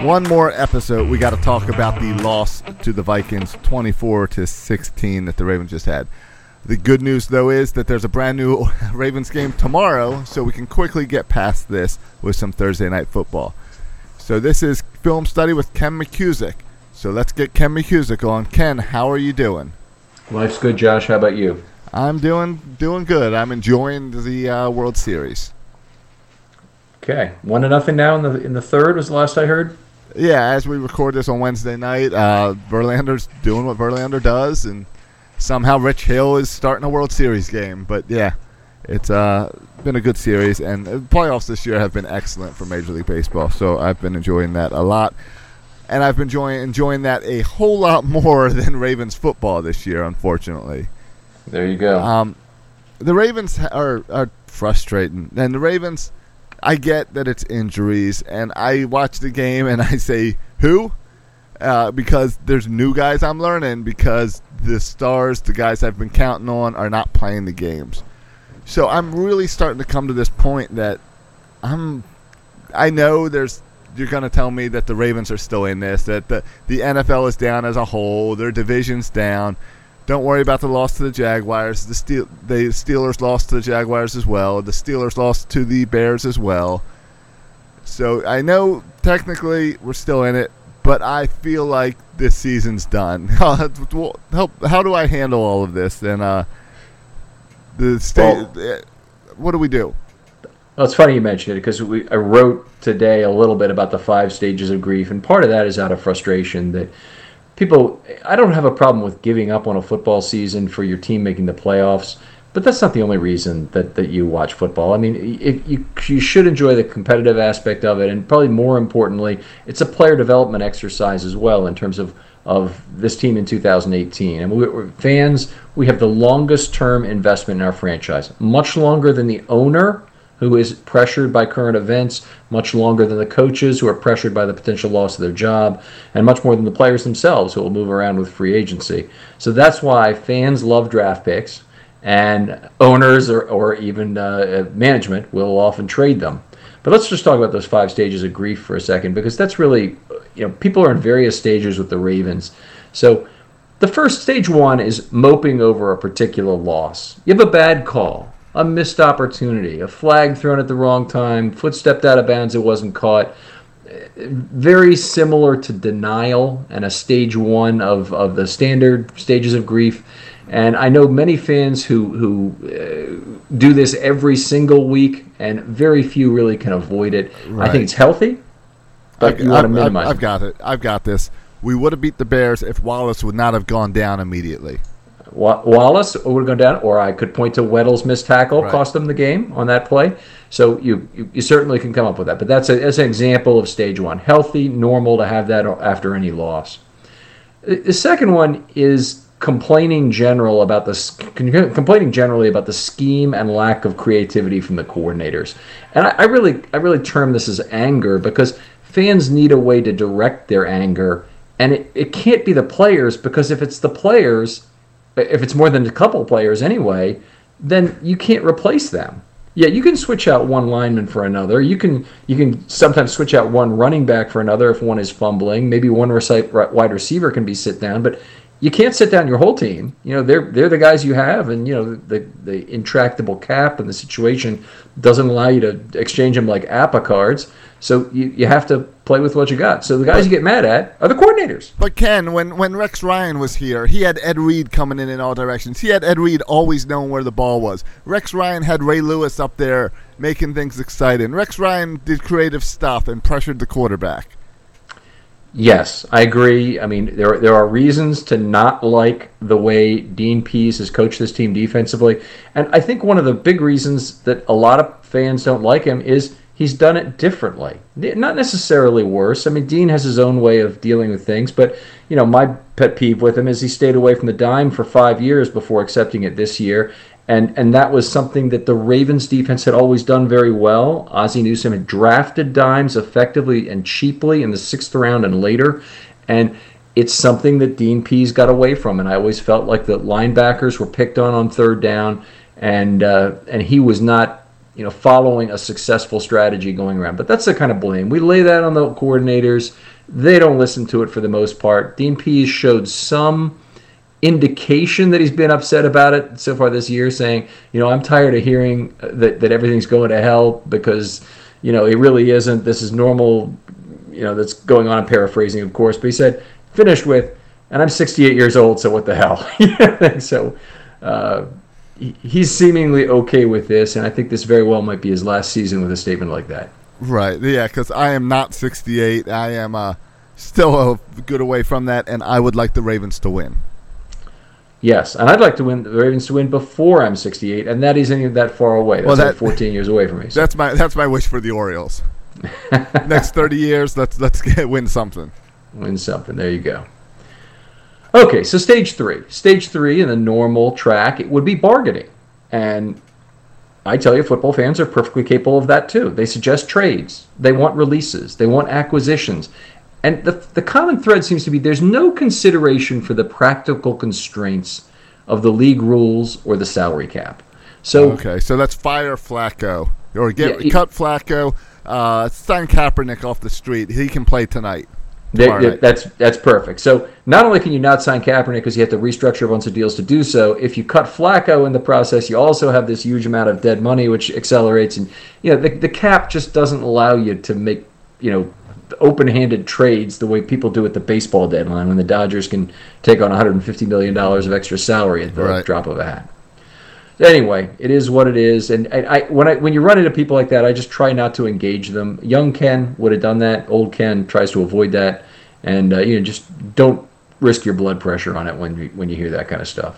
One more episode. We got to talk about the loss to the Vikings, 24-16, that the Ravens just had. The good news, though, is that there's a brand new Ravens game tomorrow, so we can quickly get past this with some Thursday night football. So this is Film Study with Ken McCusick. So let's get Ken McCusick on. Ken, how are you doing? Life's good, Josh. How about you? I'm doing good. I'm enjoying the World Series. Okay, 1-0 now in the third was the last I heard. Yeah, as we record this on Wednesday night, Verlander's doing what Verlander does, and somehow Rich Hill is starting a World Series game. But yeah, it's been a good series, and the playoffs this year have been excellent for Major League Baseball. So I've been enjoying that a lot, and I've been enjoying that a whole lot more than Ravens football this year, unfortunately. There you go. The Ravens are frustrating, and the Ravens, I get that it's injuries, and I watch the game and I say, who? Because there's new guys I'm learning, because the stars, the guys I've been counting on, are not playing the games. So I'm really starting to come to this point that I know you're going to tell me that the Ravens are still in this, that the NFL is down as a whole, their division's down. Don't worry about the loss to the Jaguars. The Steelers lost to the Jaguars as well. The Steelers lost to the Bears as well. So I know technically we're still in it, but I feel like this season's done. How do I handle all of this? And what do we do? Well, it's funny you mentioned it, because I wrote today a little bit about the 5 stages of grief, and part of that is out of frustration that people, I don't have a problem with giving up on a football season for your team making the playoffs, but that's not the only reason that you watch football. I mean, you should enjoy the competitive aspect of it, and probably more importantly, it's a player development exercise as well in terms of this team in 2018. And we're fans, we have the longest term investment in our franchise, much longer than the owner, who is pressured by current events, much longer than the coaches, who are pressured by the potential loss of their job, and much more than the players themselves, who will move around with free agency. So that's why fans love draft picks, and owners or even management will often trade them. But let's just talk about those 5 stages of grief for a second, because that's really, people are in various stages with the Ravens. So the first, stage 1, is moping over a particular loss. You have a bad call, a missed opportunity, a flag thrown at the wrong time, foot stepped out of bounds, it wasn't caught. Very similar to denial and a stage 1 of the standard stages of grief. And I know many fans who do this every single week, and very few really can avoid it. Right. I think it's healthy, but you want to minimize it. I've got it. I've got this. We would have beat the Bears if Wallace would not have gone down immediately. Wallace would have gone down, or I could point to Weddle's missed tackle, cost them the game on that play. So you certainly can come up with that. But that's an example of stage 1. Healthy, normal to have that after any loss. The second one is complaining generally about the scheme and lack of creativity from the coordinators. And I really term this as anger, because fans need a way to direct their anger, and it can't be the players, because if it's the players, if it's more than a couple players anyway, then you can't replace them. Yeah, you can switch out one lineman for another. You can sometimes switch out one running back for another if one is fumbling. Maybe one wide receiver can be sit down, but you can't sit down your whole team. They're the guys you have, and the intractable cap and the situation doesn't allow you to exchange them like APA cards. So you have to play with what you got. So the guys you get mad at are the coordinators. But Ken, when Rex Ryan was here, he had Ed Reed coming in all directions. He had Ed Reed always knowing where the ball was. Rex Ryan had Ray Lewis up there making things exciting. Rex Ryan did creative stuff and pressured the quarterback. Yes, I agree. I mean, there are reasons to not like the way Dean Pease has coached this team defensively. And I think one of the big reasons that a lot of fans don't like him is he's done it differently. Not necessarily worse. I mean, Dean has his own way of dealing with things. But, my pet peeve with him is he stayed away from the dime for 5 years before accepting it this year. And that was something that the Ravens defense had always done very well. Ozzie Newsome had drafted dimes effectively and cheaply in the 6th round and later. And it's something that Dean Pease got away from. And I always felt like the linebackers were picked on 3rd down. And he was not following a successful strategy going around. But that's the kind of blame. We lay that on the coordinators. They don't listen to it for the most part. Dean Pease showed some indication that he's been upset about it so far this year, saying, I'm tired of hearing that everything's going to hell because, it really isn't. This is normal, that's going on. I'm paraphrasing, of course. But he said, finished with, and I'm 68 years old, so what the hell? So he's seemingly okay with this, and I think this very well might be his last season with a statement like that. Right, yeah, because I am not 68. I am still a good away from that, and I would like the Ravens to win. Yes, and I'd like the Ravens to win before I'm 68, and that isn't that far away. That's like 14 years away from me. So. That's my wish for the Orioles. Next 30 years, let's win something. Win something. There you go. Okay, so stage 3. Stage 3 in the normal track, it would be bargaining. And I tell you, football fans are perfectly capable of that too. They suggest trades. They want releases. They want acquisitions. And the common thread seems to be there's no consideration for the practical constraints of the league rules or the salary cap. So let's fire Flacco. Or cut Flacco. Sign Kaepernick off the street. He can play tonight. That's perfect. So not only can you not sign Kaepernick because you have to restructure a bunch of deals to do so, if you cut Flacco in the process, you also have this huge amount of dead money, which accelerates. And the cap just doesn't allow you to make open-handed trades the way people do at the baseball deadline when the Dodgers can take on $150 million of extra salary at the drop of a hat. Anyway, it is what it is, and when you run into people like that, I just try not to engage them. Young Ken would have done that. Old Ken tries to avoid that, and just don't risk your blood pressure on it when you hear that kind of stuff.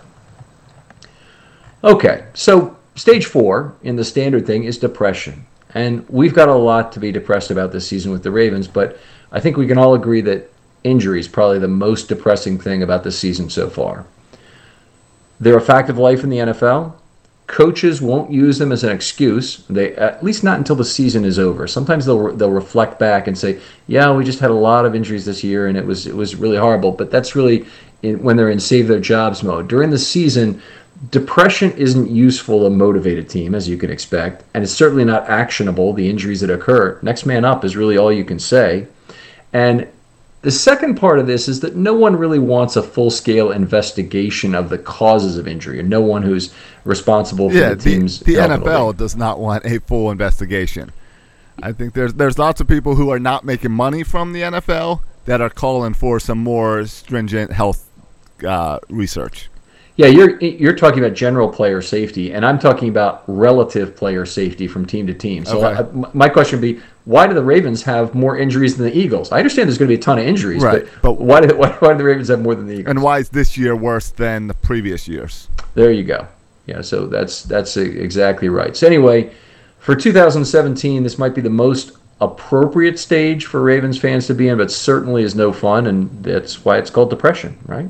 Okay, so stage 4 in the standard thing is depression, and we've got a lot to be depressed about this season with the Ravens, but I think we can all agree that injury is probably the most depressing thing about this season so far. They're a fact of life in the NFL. Coaches won't use them as an excuse. They at least not until the season is over. Sometimes they'll reflect back and say, "Yeah, we just had a lot of injuries this year, and it was really horrible." But that's really when they're in save their jobs mode. During the season, depression isn't useful to motivate a team, as you can expect, and it's certainly not actionable. The injuries that occur, next man up is really all you can say. And the second part of this is that no one really wants a full-scale investigation of the causes of injury, and no one who's responsible for the team's the NFL does not want a full investigation. I think there's lots of people who are not making money from the NFL that are calling for some more stringent health research. Yeah, you're talking about general player safety, and I'm talking about relative player safety from team to team. So my question would be, why do the Ravens have more injuries than the Eagles? I understand there's going to be a ton of injuries, but why do the Ravens have more than the Eagles? And why is this year worse than the previous years? There you go. Yeah, so that's exactly right. So anyway, for 2017, this might be the most appropriate stage for Ravens fans to be in, but certainly is no fun, and that's why it's called depression, right?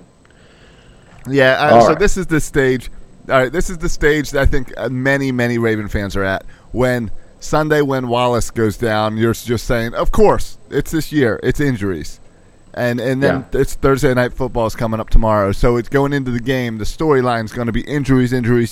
Yeah, so this is the stage. All right, this is the stage that I think many Raven fans are at. When Wallace goes down, you're just saying, of course, it's this year, it's injuries. And then it's Thursday Night Football is coming up tomorrow, so it's going into the game. The storyline is going to be injuries,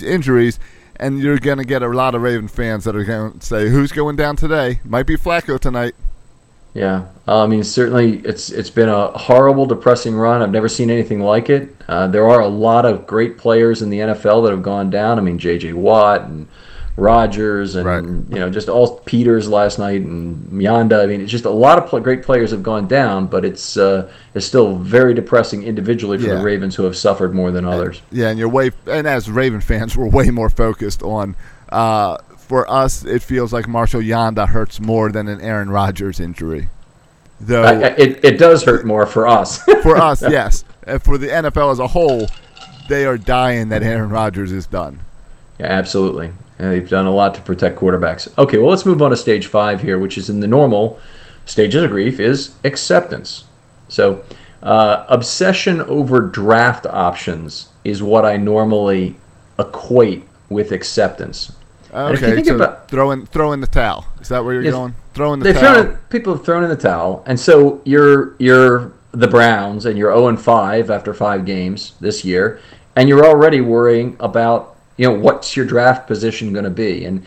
and you're going to get a lot of Raven fans that are going to say, who's going down today? Might be Flacco tonight. Yeah, I mean, certainly it's been a horrible, depressing run. I've never seen anything like it. There are a lot of great players in the NFL that have gone down. I mean, J.J. Watt and Rodgers and just all Peters last night and Mionda. I mean, it's just a lot of great players have gone down, but it's still very depressing individually for the Ravens, who have suffered more than others. Yeah, and as Raven fans, we're way more focused on. For us, it feels like Marshall Yanda hurts more than an Aaron Rodgers injury. Though it does hurt more for us. For us, yes. And for the NFL as a whole, they are dying that Aaron Rodgers is done. Yeah, absolutely. And they've done a lot to protect quarterbacks. Okay, well, let's move on to stage 5 here, which is in the normal stages of grief, is acceptance. So obsession over draft options is what I normally equate with acceptance. Okay, so throw in the towel. Is that where you're going? Throw in the towel. People have thrown in the towel, and so you're the Browns, and you're 0-5 after 5 games this year, and you're already worrying about what's your draft position going to be? And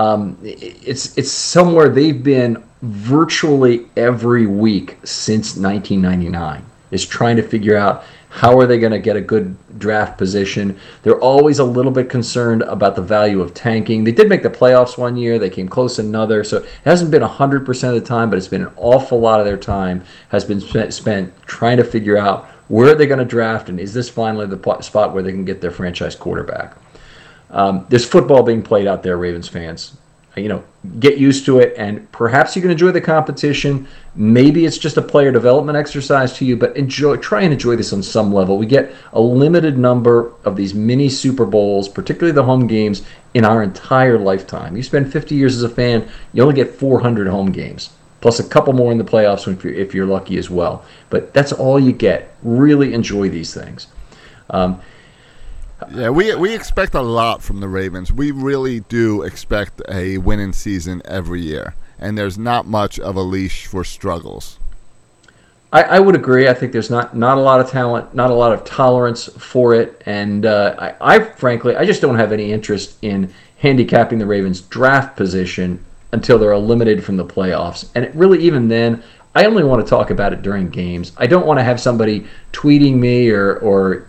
it's somewhere they've been virtually every week since 1999, is trying to figure out how are they going to get a good draft position. They're always a little bit concerned about the value of tanking. They did make the playoffs one year. They came close another. So it hasn't been 100% of the time, but it's been an awful lot of their time has been spent trying to figure out where are they going to draft, and is this finally the spot where they can get their franchise quarterback. There's football being played out there, Ravens fans. Get used to it, and perhaps you can enjoy the competition. Maybe it's just a player development exercise to you, but try and enjoy this on some level. We get a limited number of these mini Super Bowls, particularly the home games, in our entire lifetime. You spend 50 years as a fan, you only get 400 home games, plus a couple more in the playoffs if you're lucky as well. But that's all you get. Really enjoy these things. Yeah, we expect a lot from the Ravens. We really do expect a winning season every year, and there's not much of a leash for struggles. I would agree. I think there's not a lot of talent, not a lot of tolerance for it, and I frankly, I just don't have any interest in handicapping the Ravens' draft position until they're eliminated from the playoffs. And really, even then, I only want to talk about it during games. I don't want to have somebody tweeting me or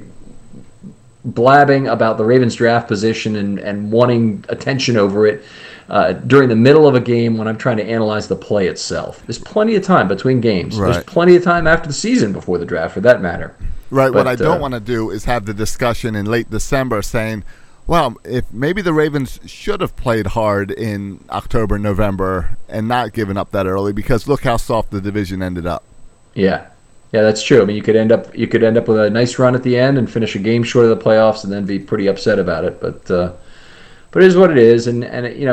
blabbing about the Ravens draft position and wanting attention over it during the middle of a game when I'm trying to analyze the play itself. There's plenty of time between games. Right. There's plenty of time after the season before the draft, for that matter. Right. But what I don't want to do is have the discussion in late December saying, well, if maybe the Ravens should have played hard in October, November, and not given up that early, because look how soft the division ended up. Yeah. Yeah, that's true. I mean, you could end up with a nice run at the end and finish a game short of the playoffs, and then be pretty upset about it. But it is what it is, and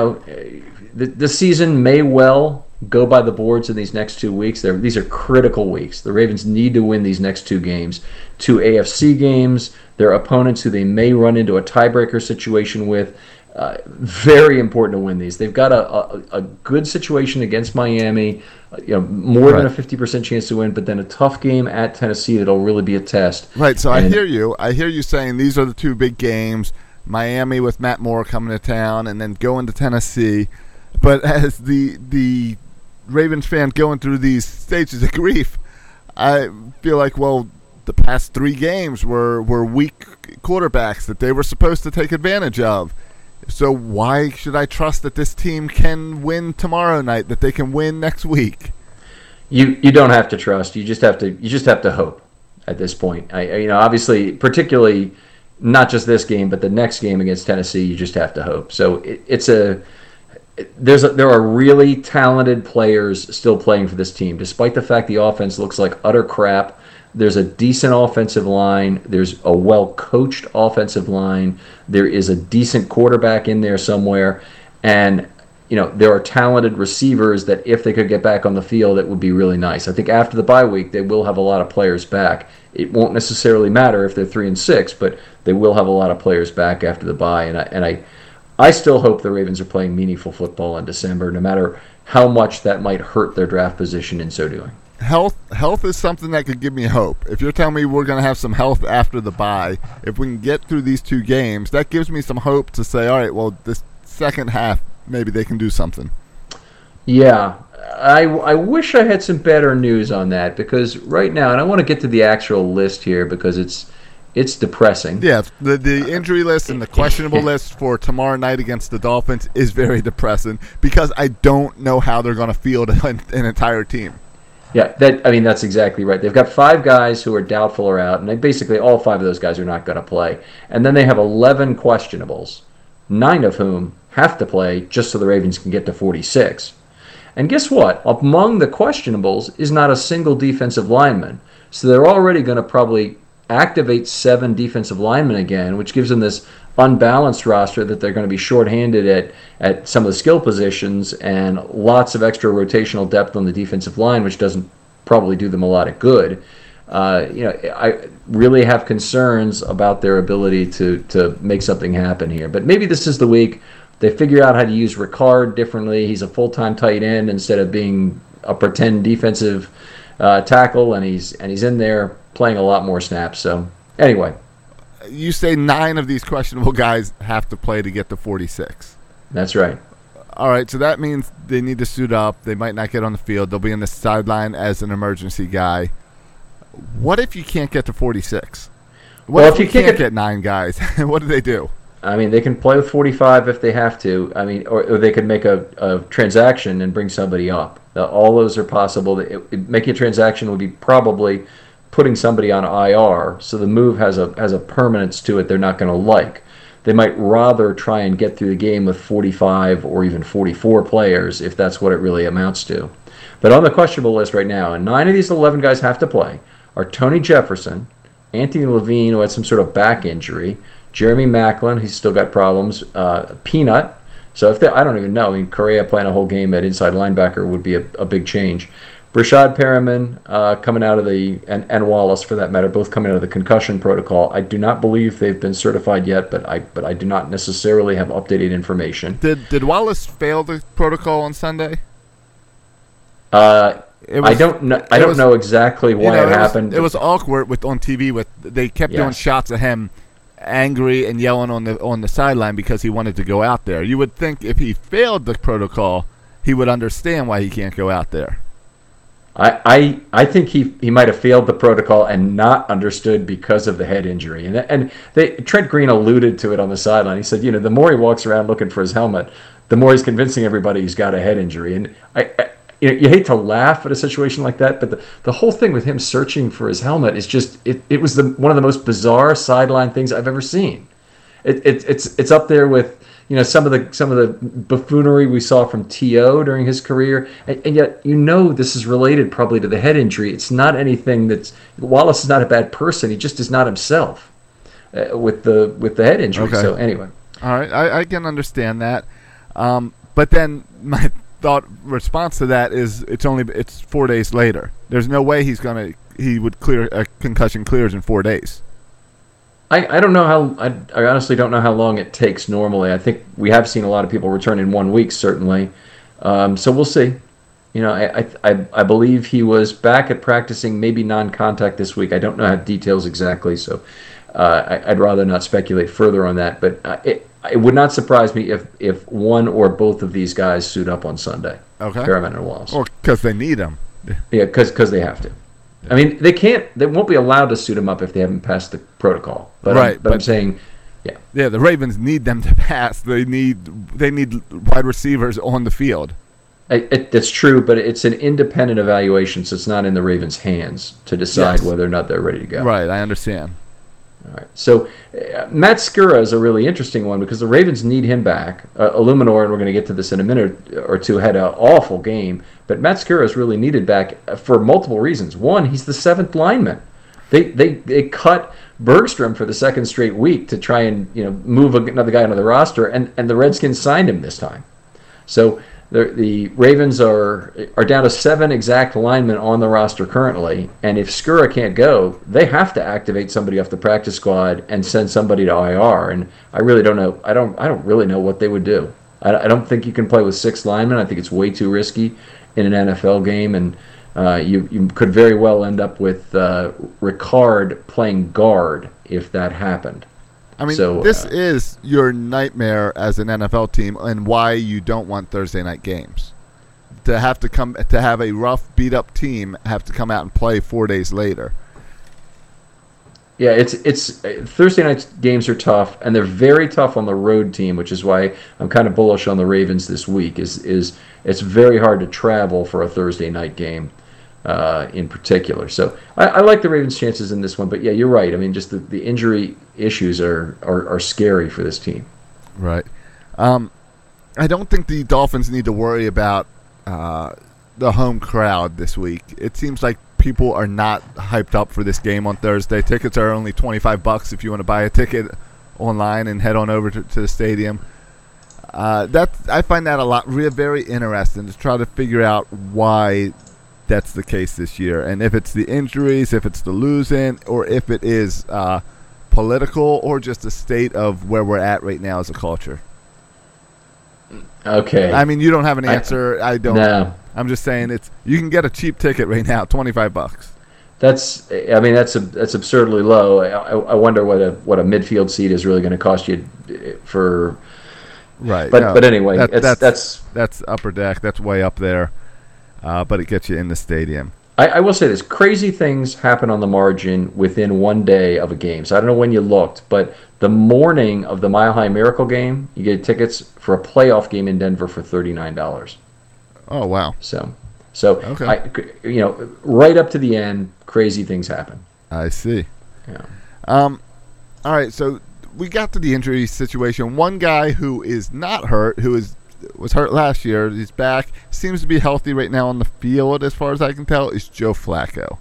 the season may well go by the boards in these next 2 weeks. These are critical weeks. The Ravens need to win these next 2 games, 2 AFC games. Their opponents who they may run into a tiebreaker situation with. Very important to win these. They've got a good situation against Miami, more than a 50% chance to win, but then a tough game at Tennessee that'll really be a test. Right, so I hear you saying these are the 2 big games, Miami with Matt Moore coming to town and then going to Tennessee. But as the Ravens fan going through these stages of grief, I feel like, well, the past 3 games were weak quarterbacks that they were supposed to take advantage of. So why should I trust that this team can win tomorrow night, that they can win next week? You don't have to trust. You just have to hope at this point. Obviously, particularly not just this game, but the next game against Tennessee, you just have to hope. So there are really talented players still playing for this team, despite the fact the offense looks like utter crap. There's a decent offensive line. There's a well-coached offensive line. There is a decent quarterback in there somewhere. And, there are talented receivers that if they could get back on the field, it would be really nice. I think after the bye week, they will have a lot of players back. It won't necessarily matter if they're 3-6, but they will have a lot of players back after the bye. And I still hope the Ravens are playing meaningful football in December, no matter how much that might hurt their draft position in so doing. Health is something that could give me hope. If you're telling me we're going to have some health after the bye, if we can get through these 2 games, that gives me some hope to say, all right, well, this second half, maybe they can do something. Yeah, I wish I had some better news on that, because right now, and I want to get to the actual list here because it's depressing. Yeah, the injury list and the questionable list for tomorrow night against the Dolphins is very depressing, because I don't know how they're going to field an entire team. Yeah, that's exactly right. They've got 5 guys who are doubtful or out, and basically all 5 of those guys are not going to play. And then they have 11 questionables, 9 of whom have to play just so the Ravens can get to 46. And guess what? Among the questionables is not a single defensive lineman. So they're already going to probably activate 7 defensive linemen again, which gives them this unbalanced roster that they're going to be shorthanded at some of the skill positions, and lots of extra rotational depth on the defensive line, which doesn't probably do them a lot of good. I really have concerns about their ability to make something happen here. But maybe this is the week they figure out how to use Ricard differently. He's a full-time tight end instead of being a pretend defensive tackle, and he's in there playing a lot more snaps. So anyway. you say 9 of these questionable guys have to play to get to 46. That's right. All right, so that means they need to suit up. They might not get on the field. They'll be in the sideline as an emergency guy. What if you can't get to 46? What if you can't get 9 guys? What do they do? I mean, they can play with 45 if they have to. I mean, or they could make a transaction and bring somebody up. All those are possible. Making a transaction would be probably putting somebody on IR, so the move has a permanence to it they're not going to like. They might rather try and get through the game with 45 or even 44 players if that's what it really amounts to. But on the questionable list right now, and 9 of these 11 guys have to play, are Tony Jefferson, Anthony Levine, who had some sort of back injury, Jeremy Maclin, he's still got problems, Peanut. So I don't even know. I mean, Correa playing a whole game at inside linebacker would be a big change. Brashad Perriman coming out of and Wallace, for that matter, both coming out of the concussion protocol. I do not believe they've been certified yet, but I do not necessarily have updated information. Did Wallace fail the protocol on Sunday? I don't know. I don't know exactly why it happened. It was awkward on TV. They kept doing shots of him angry and yelling on the sideline because he wanted to go out there. You would think if he failed the protocol, he would understand why he can't go out there. I think he might have failed the protocol and not understood because of the head injury. And Trent Green alluded to it on the sideline. He said, the more he walks around looking for his helmet, the more he's convincing everybody he's got a head injury. And you hate to laugh at a situation like that, but the whole thing with him searching for his helmet is just it was one of the most bizarre sideline things I've ever seen. It's up there with some of the buffoonery we saw from T.O. during his career, and yet this is related probably to the head injury. It's not anything Wallace is not a bad person. He just is not himself with the head injury. Okay. So anyway, all right, I can understand that, but then my response to that is it's 4 days later. There's no way he would clear a concussion clears in 4 days. I don't know how. I honestly don't know how long it takes normally. I think we have seen a lot of people return in 1 week, certainly. So we'll see. I believe he was back at practicing, maybe non-contact this week. I don't know how details exactly, so I'd rather not speculate further on that. But it would not surprise me if one or both of these guys suit up on Sunday. Okay. Perriman and Wallace. Or because they need them. Yeah, because they have to. I mean, they won't be allowed to suit him up if they haven't passed the protocol. But right, but I'm saying, yeah. Yeah, the Ravens need them to pass. They need wide receivers on the field. That's true, but it's an independent evaluation, so it's not in the Ravens' hands to decide whether or not they're ready to go. Right, I understand. All right. So Matt Skura is a really interesting one because the Ravens need him back. Illuminor, and we're going to get to this in a minute or two, had an awful game, but Matt Skura is really needed back for multiple reasons. One, he's the 7th lineman. They cut Bergstrom for the 2nd straight week to try and move another guy onto the roster, and the Redskins signed him this time. So the Ravens are down to 7 exact linemen on the roster currently, and if Skura can't go, they have to activate somebody off the practice squad and send somebody to IR. And I really don't know. I don't really know what they would do. I don't think you can play with 6 linemen. I think it's way too risky in an NFL game, and you could very well end up with Ricard playing guard if that happened. I mean, this is your nightmare as an NFL team, and why you don't want Thursday night games. To have a rough, beat-up team have to come out and play 4 days later. Yeah, it's Thursday night games are tough, and they're very tough on the road team, which is why I'm kind of bullish on the Ravens this week. Is it's very hard to travel for a Thursday night game. In particular. So I like the Ravens' chances in this one, but yeah, you're right. I mean, just the injury issues are scary for this team. Right. I don't think the Dolphins need to worry about the home crowd this week. It seems like people are not hyped up for this game on Thursday. Tickets are only $25 if you want to buy a ticket online and head on over to the stadium. I find that very interesting to try to figure out why that's the case this year, and if it's the injuries, if it's the losing, or if it is political, or just a state of where we're at right now as a culture. Okay. I mean, you don't have an answer. I don't. No. I'm just saying you can get a cheap ticket right now, $25. That's absurdly low. I wonder what a midfield seat is really going to cost you for. Right. But anyway, that's upper deck. That's way up there. But it gets you in the stadium. I will say this: crazy things happen on the margin within one day of a game. So I don't know when you looked, but the morning of the Mile High Miracle game, you get tickets for a playoff game in Denver for $39. Oh wow! So okay. Right up to the end, crazy things happen. I see. Yeah. All right, so we got to the injury situation. One guy who is not hurt, was hurt last year, he's back, seems to be healthy right now on the field as far as I can tell, is Joe Flacco.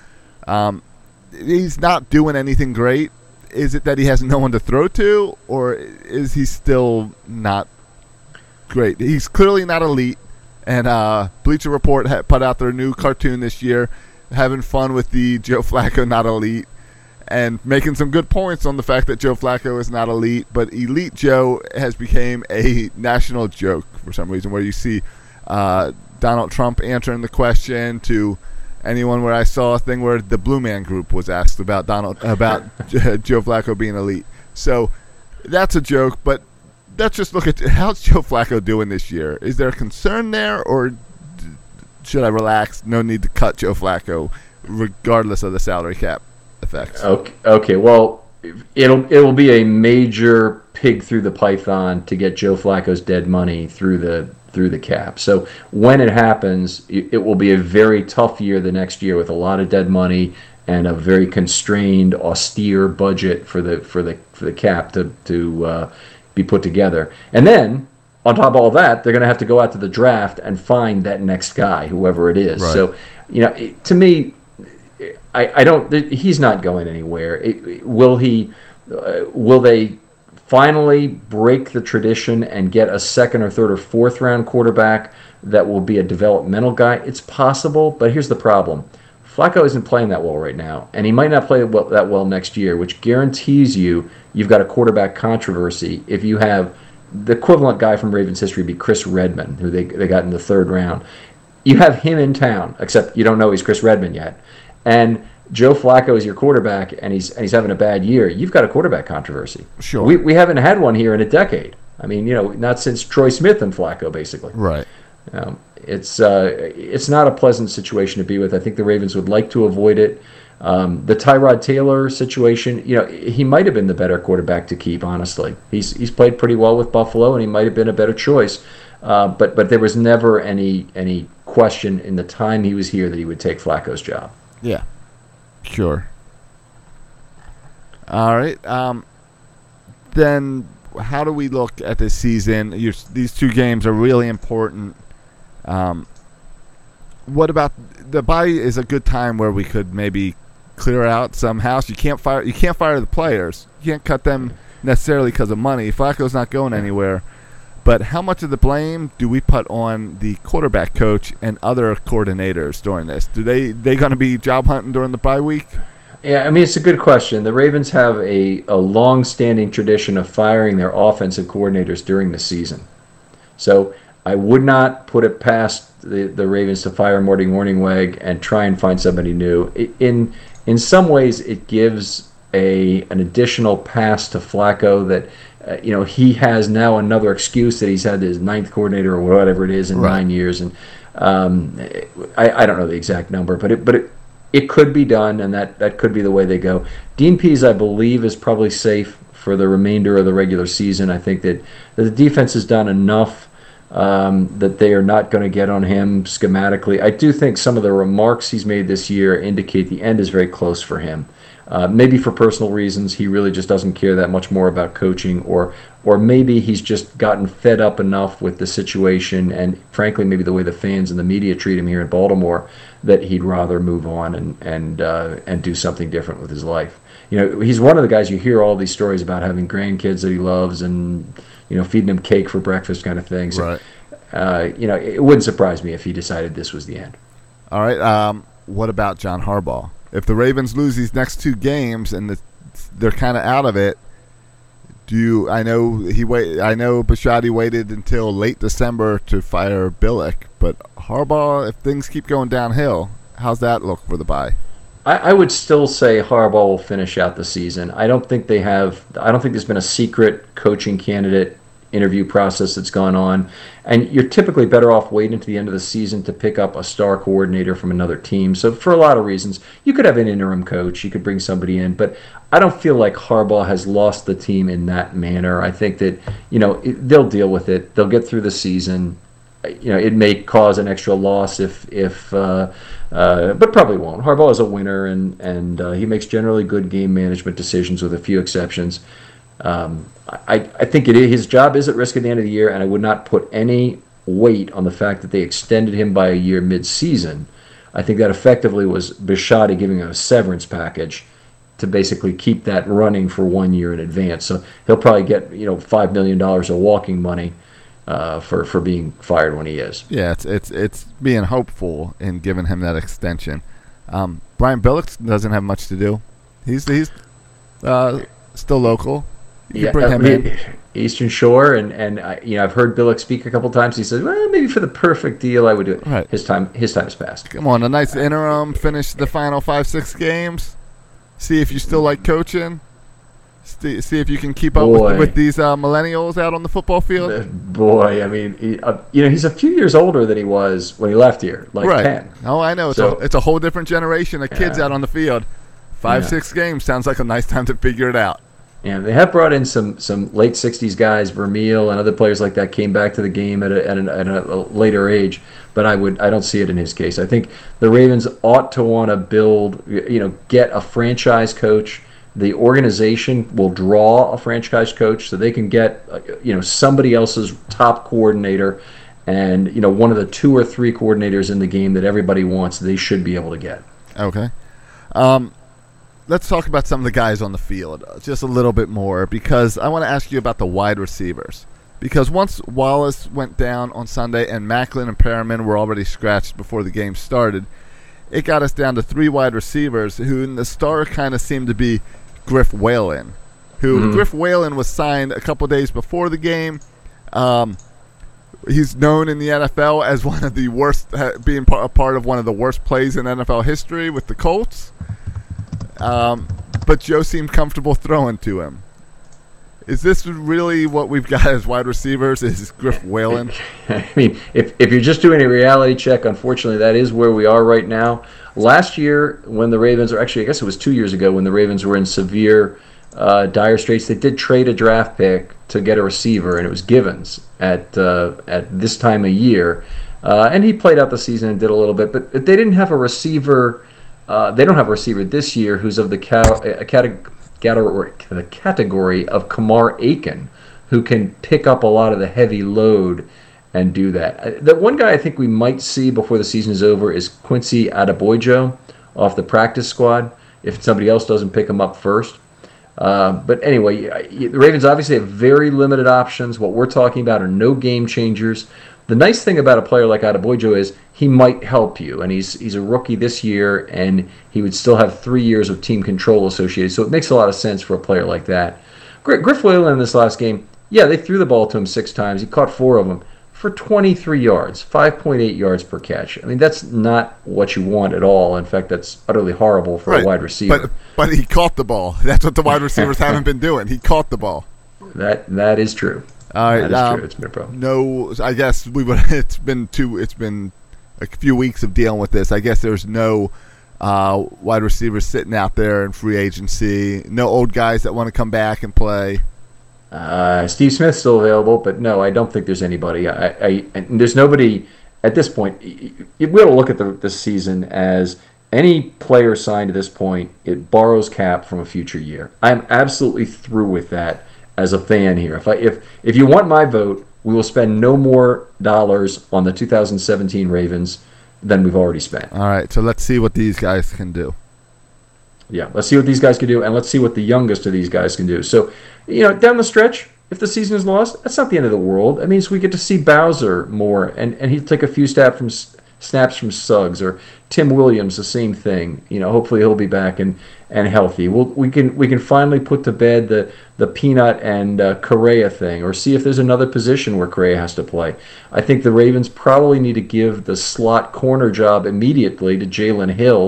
He's not doing anything great. Is it that he has no one to throw to, or is he still not great? He's clearly not elite, and Bleacher Report put out their new cartoon this year, having fun with the Joe Flacco not elite, and making some good points on the fact that Joe Flacco is not elite, but Elite Joe has become a national joke for some reason, where you see Donald Trump answering the question to anyone, where I saw a thing where the Blue Man Group was asked about Joe Flacco being elite. So that's a joke, but let's just look at how's Joe Flacco doing this year. Is there a concern there, or should I relax? No need to cut Joe Flacco regardless of the salary cap effects. Okay. Well, it will be a major pig through the python to get Joe Flacco's dead money through the cap. So when it happens, it will be a very tough year the next year with a lot of dead money and a very constrained, austere budget for the cap to be put together. And then on top of all that, they're going to have to go out to the draft and find that next guy, whoever it is. Right. So to me, I don't. He's not going anywhere. Will he? Will they finally break the tradition and get a second or third or fourth round quarterback that will be a developmental guy? It's possible, but here's the problem: Flacco isn't playing that well right now, and he might not play that well next year, which guarantees you've got a quarterback controversy if you have the equivalent guy from Ravens history be Chris Redman, who they got in the third round. You have him in town, except you don't know he's Chris Redman yet. And Joe Flacco is your quarterback, and he's having a bad year. You've got a quarterback controversy. Sure. We haven't had one here in a decade. I mean, not since Troy Smith and Flacco, basically. Right. It's not a pleasant situation to be with. I think the Ravens would like to avoid it. The Tyrod Taylor situation, he might have been the better quarterback to keep, honestly. He's played pretty well with Buffalo, and he might have been a better choice. But there was never any question in the time he was here that he would take Flacco's job. Yeah, sure. All right. Then how do we look at this season? These two games are really important. What about the bye? Is a good time where we could maybe clear out some house. You can't fire the players. You can't cut them necessarily because of money. Flacco's not going anywhere. But how much of the blame do we put on the quarterback coach and other coordinators during this? Do they going to be job hunting during the bye week? Yeah, I mean, it's a good question. The Ravens have a long-standing tradition of firing their offensive coordinators during the season. So I would not put it past the Ravens to fire Marty Mornhinweg and try and find somebody new. In some ways, it gives an additional pass to Flacco that he has now another excuse that he's had his ninth coordinator or whatever it is in 9 years, and I don't know the exact number, but it could be done, and that could be the way they go. Dean Pease, I believe, is probably safe for the remainder of the regular season. I think that the defense has done enough that they are not going to get on him schematically. I do think some of the remarks he's made this year indicate the end is very close for him. Maybe for personal reasons, he really just doesn't care that much more about coaching, or maybe he's just gotten fed up enough with the situation, and frankly, maybe the way the fans and the media treat him here in Baltimore, that he'd rather move on and do something different with his life. He's one of the guys you hear all these stories about having grandkids that he loves and feeding them cake for breakfast, kind of thing. So, right. It wouldn't surprise me if he decided this was the end. All right. What about John Harbaugh? If the Ravens lose these next two games and they're kind of out of it, I know Bisciotti waited until late December to fire Billick, but Harbaugh, if things keep going downhill, how's that look for the bye? I would still say Harbaugh will finish out the season. I don't think there's been a secret coaching candidate interview process that's gone on. And you're typically better off waiting to the end of the season to pick up a star coordinator from another team. So for a lot of reasons, you could have an interim coach, you could bring somebody in, but I don't feel like Harbaugh has lost the team in that manner. I think that, they'll deal with it. They'll get through the season. It may cause an extra loss but probably won't. Harbaugh is a winner, and he makes generally good game management decisions with a few exceptions. I think his job is at risk at the end of the year, and I would not put any weight on the fact that they extended him by a year mid-season. I think that effectively was Bisciotti giving him a severance package to basically keep that running for 1 year in advance. So he'll probably get $5 million of walking money for being fired when he is. Yeah, it's being hopeful in giving him that extension. Brian Billick doesn't have much to do. He's still local. You bring him in. Eastern Shore, and I've heard Billick speak a couple times. He says, "Well, maybe for the perfect deal, I would do it." Right. His time has passed. Come on, a nice interim. Finish the final 5-6 games. See if you still like coaching. See if you can keep up with these millennials out on the football field. Boy, I mean, he's a few years older than he was when he left here, like right. 10. Oh, I know. It's a whole different generation of kids out on the field. 5-6 games sounds like a nice time to figure it out. Yeah, they have brought in some late 60s guys, Vermeil and other players like that came back to the game at a later age, but I don't see it in his case. I think the Ravens ought to want to build, get a franchise coach. The organization will draw a franchise coach so they can get, somebody else's top coordinator and, one of the 2 or 3 coordinators in the game that everybody wants, they should be able to get. Okay. Let's talk about some of the guys on the field just a little bit more, because I want to ask you about the wide receivers. Because once Wallace went down on Sunday and Maclin and Perriman were already scratched before the game started, it got us down to 3 wide receivers who in the star kind of seemed to be Griff Whalen, Griff Whalen was signed a couple days before the game. He's known in the NFL as one of the worst, being a part of one of the worst plays in NFL history with the Colts. But Joe seemed comfortable throwing to him. Is this really what we've got as wide receivers? Is Griff Whalen? I mean, if you're just doing a reality check, unfortunately, that is where we are right now. Last year, when the Ravens, or actually, I guess it was 2 years ago, when the Ravens were in severe, dire straits, they did trade a draft pick to get a receiver, and it was Givens at this time of year. And he played out the season and did a little bit, but they didn't have a receiver. They don't have a receiver this year who's of the category of Kamar Aiken, who can pick up a lot of the heavy load and do that. The one guy I think we might see before the season is over is Quincy Adebojo off the practice squad, if somebody else doesn't pick him up first. But anyway, the Ravens obviously have very limited options. What we're talking about are no game changers. The nice thing about a player like Adebojo is he might help you, and he's a rookie this year, and he would still have 3 years of team control associated, so it makes a lot of sense for a player like that. Griff Whalen in this last game, yeah, they threw the ball to him 6 times. He caught 4 of them for 23 yards, 5.8 yards per catch. I mean, that's not what you want at all. In fact, that's utterly horrible for a wide receiver. But he caught the ball. That's what the wide receivers haven't been doing. He caught the ball. That is true. All right, that is true. It's been a problem. No, I guess we would. It's been a few weeks of dealing with this. I guess there's no wide receivers sitting out there in free agency. No old guys that want to come back and play. Steve Smith's still available, but no, I don't think there's anybody. There's nobody at this point. We ought to look at this season as any player signed to this point, it borrows cap from a future year. I'm absolutely through with that as a fan here. If you want my vote, we will spend no more dollars on the 2017 Ravens than we've already spent. All right, so let's see what these guys can do. Yeah, let's see what these guys can do, and let's see what the youngest of these guys can do. So, down the stretch, if the season is lost, that's not the end of the world. It means we get to see Bowser more, and he'll take a few snaps from Suggs, or Tim Williams, the same thing. Hopefully he'll be back and healthy. We can finally put to bed the Peanut and Correa thing, or see if there's another position where Correa has to play. I think the Ravens probably need to give the slot corner job immediately to Jalen Hill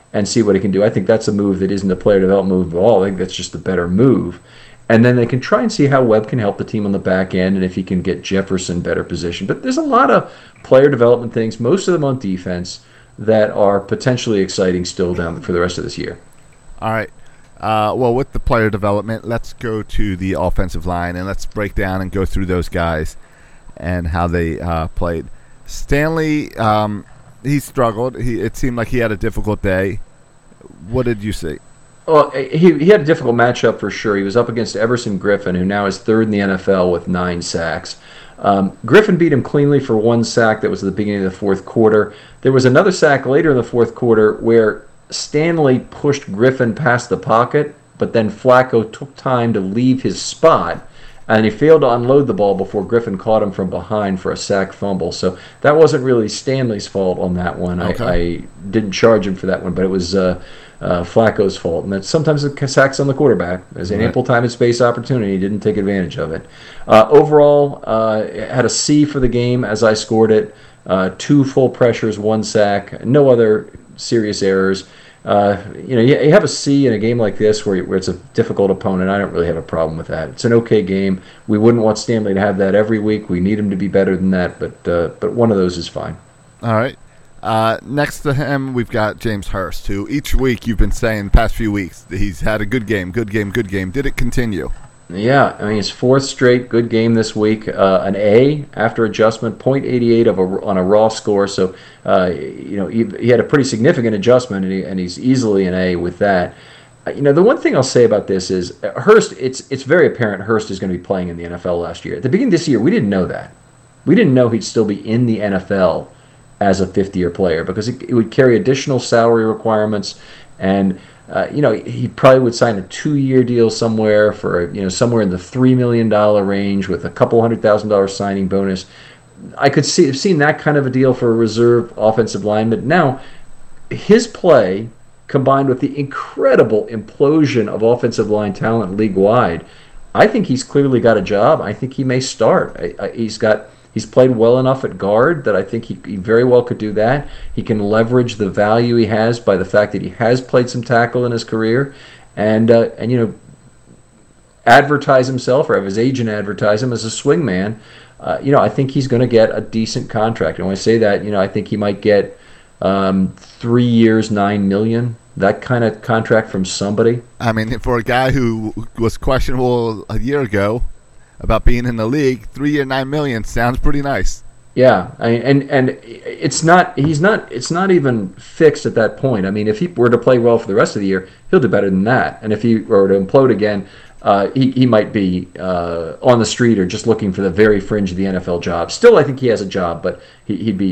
and see what he can do. I think that's a move that isn't a player development move at all. I think that's just a better move. And then they can try and see how Webb can help the team on the back end and if he can get Jefferson better position. But there's a lot of player development things, most of them on defense, that are potentially exciting still down for the rest of this year. All right. Well, with the player development, let's go to the offensive line, and let's break down and go through those guys and how they played. Stanley, he struggled. It seemed like he had a difficult day. What did you see? Well, he had a difficult matchup for sure. He was up against Everson Griffin, who now is third in the NFL with 9 sacks. Griffin beat him cleanly for 1 sack. That was at the beginning of the fourth quarter. There was another sack later in the fourth quarter where Stanley pushed Griffin past the pocket, but then Flacco took time to leave his spot, and he failed to unload the ball before Griffin caught him from behind for a sack fumble. So that wasn't really Stanley's fault on that one. Okay. I didn't charge him for that one, but it was Flacco's fault. And that's sometimes the sacks on the quarterback. There's an ample time and space opportunity. He didn't take advantage of it. Overall, had a C for the game as I scored it. 2 full pressures, 1 sack, no other serious errors. You have a C in a game like this where it's a difficult opponent. I don't really have a problem with that. It's an okay game. We wouldn't want Stanley to have that every week. We need him to be better than that, but one of those is fine. All right. Next to him, we've got James Hurst, who each week you've been saying the past few weeks he's had a good game. Did it continue? Yeah, I mean, his 4th straight good game this week. An A after adjustment, 0.88 on a raw score. So, he had a pretty significant adjustment, and he's easily an A with that. The one thing I'll say about this is Hurst. It's very apparent Hurst is going to be playing in the NFL last year. At the beginning of this year, we didn't know that. We didn't know he'd still be in the NFL as a 5th-year player because it would carry additional salary requirements and. He probably would sign a 2-year deal somewhere for, somewhere in the $3 million range with a couple $100,000 signing bonus. I could have seen that kind of a deal for a reserve offensive lineman. Now, his play, combined with the incredible implosion of offensive line talent league-wide, I think he's clearly got a job. I think he may start. He's played well enough at guard that I think he very well could do that. He can leverage the value he has by the fact that he has played some tackle in his career, and advertise himself or have his agent advertise him as a swing man. I think he's going to get a decent contract. And when I say that, I think he might get 3 years, $9 million. That kind of contract from somebody. I mean, for a guy who was questionable a year ago about being in the league, 3 year, $9 million sounds pretty nice. Yeah, and it's not even fixed at that point. I mean, if he were to play well for the rest of the year, he'll do better than that. And if he were to implode again, he might be on the street or just looking for the very fringe of the NFL job. Still, I think he has a job, but he'd be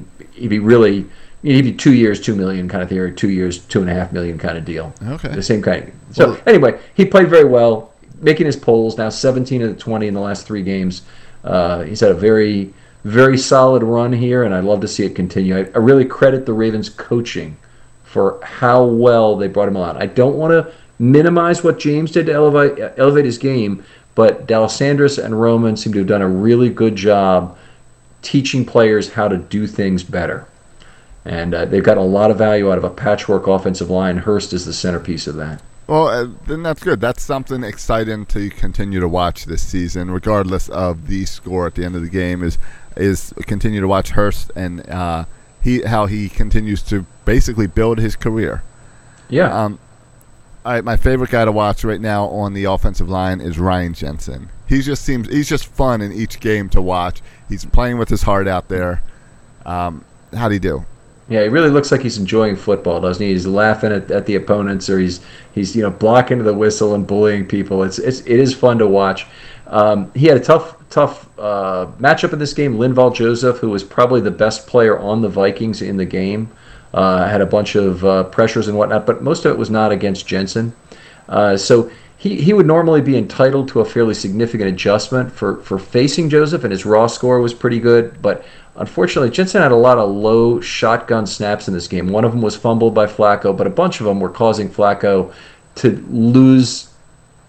2 years, $2 million kind of thing, or 2 years, $2.5 million kind of deal. Okay, the same kind. So anyway, he played very well. Making his polls now, 17 of the 20 in the last 3 games. He's had a very, very solid run here, and I'd love to see it continue. I really credit the Ravens' coaching for how well they brought him on. I don't want to minimize what James did to elevate his game, but D'Alessandris and Roman seem to have done a really good job teaching players how to do things better. And they've got a lot of value out of a patchwork offensive line. Hurst is the centerpiece of that. Well, then that's good. That's something exciting to continue to watch this season, regardless of the score at the end of the game. Is continue to watch Hurst and how he continues to basically build his career. Yeah. All right, my favorite guy to watch right now on the offensive line is Ryan Jensen. He's just fun in each game to watch. He's playing with his heart out there. How'd he do? Yeah, he really looks like he's enjoying football, doesn't he? He's laughing at the opponents, or he's blocking the whistle and bullying people. It is fun to watch. He had a tough matchup in this game. Linval Joseph, who was probably the best player on the Vikings in the game, had a bunch of pressures and whatnot, but most of it was not against Jensen. So he would normally be entitled to a fairly significant adjustment for facing Joseph, and his raw score was pretty good, but unfortunately, Jensen had a lot of low shotgun snaps in this game. One of them was fumbled by Flacco, but a bunch of them were causing Flacco to lose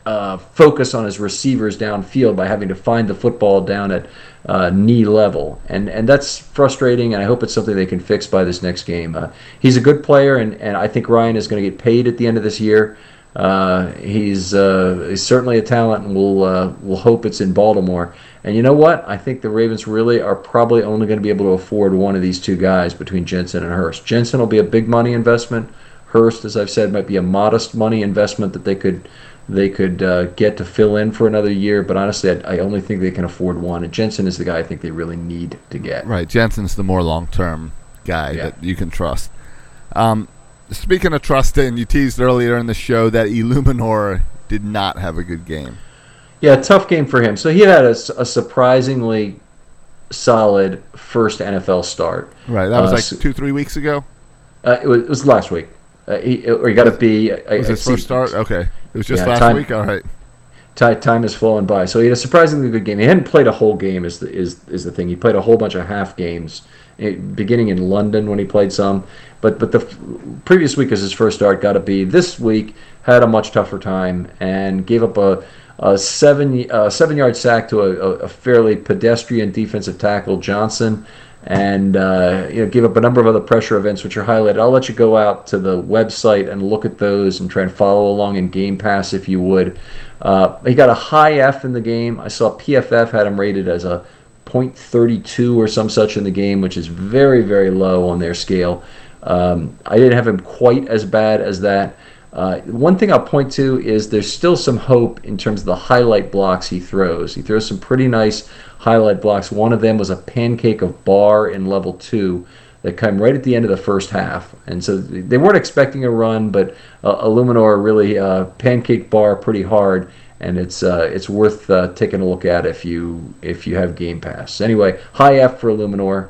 focus on his receivers downfield by having to find the football down at knee level, and that's frustrating. And I hope it's something they can fix by this next game. He's a good player, and I think Ryan is going to get paid at the end of this year. He's certainly a talent, and we'll hope it's in Baltimore. And you know what? I think the Ravens really are probably only going to be able to afford one of these two guys between Jensen and Hurst. Jensen will be a big money investment. Hurst, as I've said, might be a modest money investment that they could get to fill in for another year. But honestly, I only think they can afford one. And Jensen is the guy I think they really need to get. Right. Jensen's the more long-term guy that you can trust. Speaking of trusting, you teased earlier in the show that Illuminor did not have a good game. Yeah, tough game for him. So he had a surprisingly solid first NFL start. Right, that was like 2-3 weeks ago? It was last week. He got to be... Was his first start? Okay. It was just last week? All right. Time has flown by. So he had a surprisingly good game. He hadn't played a whole game is the thing. He played a whole bunch of half games, beginning in London when he played some. But the previous week as his first start got to be. This week had a much tougher time and gave up a 7-yard sack to a fairly pedestrian defensive tackle, Johnson, and gave up a number of other pressure events which are highlighted. I'll let you go out to the website and look at those and try and follow along in Game Pass if you would. He got a high F in the game. I saw PFF had him rated as a .32 or some such in the game, which is very, very low on their scale. I didn't have him quite as bad as that. One thing I'll point to is there's still some hope in terms of the highlight blocks he throws. He throws some pretty nice highlight blocks. One of them was a pancake of Barr in level 2 that came right at the end of the first half. And so they weren't expecting a run, but Illuminor really pancaked Barr pretty hard, and it's worth taking a look at if you have Game Pass. Anyway, high F for Illuminor.